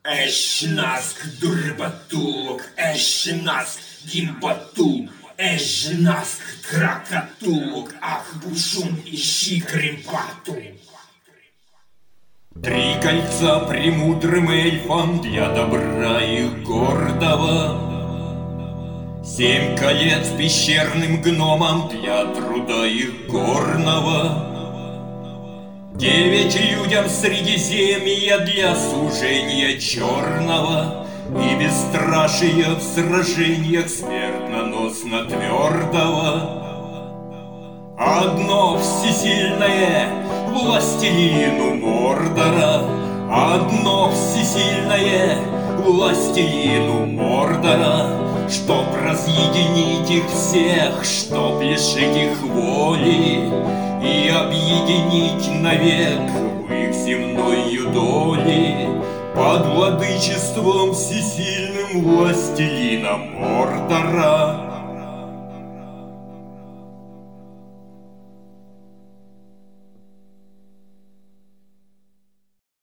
Eşnask durbatuk, eşnask gimbatuk, eşnask кракатук, ах, бушум, ищи кремпату. Три кольца премудрым эльфам для добра их гордого, 7 колец пещерным гномам для труда их горного, 9 людям Средиземья для служения черного и бесстрашия в сражениях смертноносно твердого. Одно всесильное властелину Мордора, одно всесильное властелину Мордора, чтоб разъединить их всех, чтоб лишить их воли и объединить навек в их земною доли под владычеством всесильным властелина Мордора.